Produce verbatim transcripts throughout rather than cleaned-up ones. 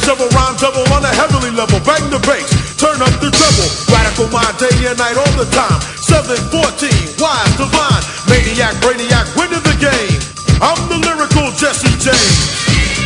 several rhymes double on a heavenly level. Bang the bass, turn up the treble. Radical mind day and night all the time. seven fourteen, wise, divine, maniac, brainiac, winning the game. I'm the lyrical Jesse James.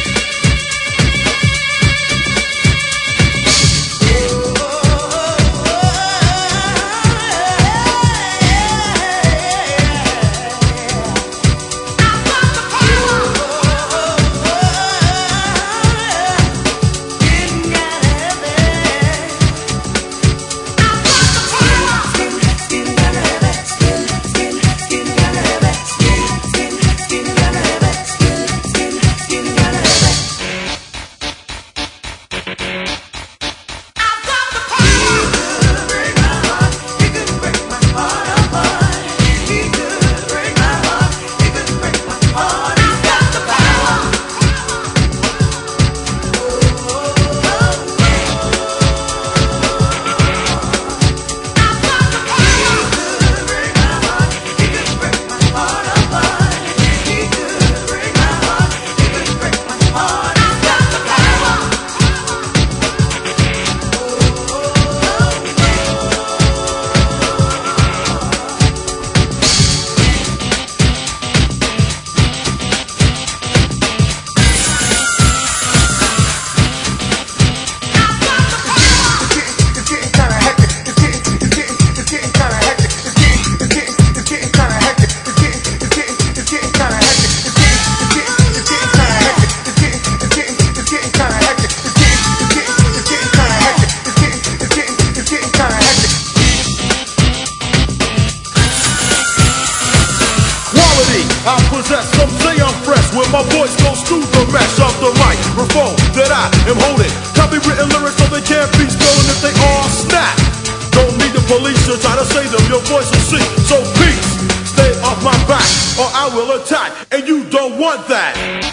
I possess, some say I'm fresh. When my voice goes through the mesh of the microphone that I am holding. Copywritten lyrics so they can't be stolen if they all snap. Don't need the police to try to save them, your voice will see. So peace, stay off my back or I will attack, and you don't want that.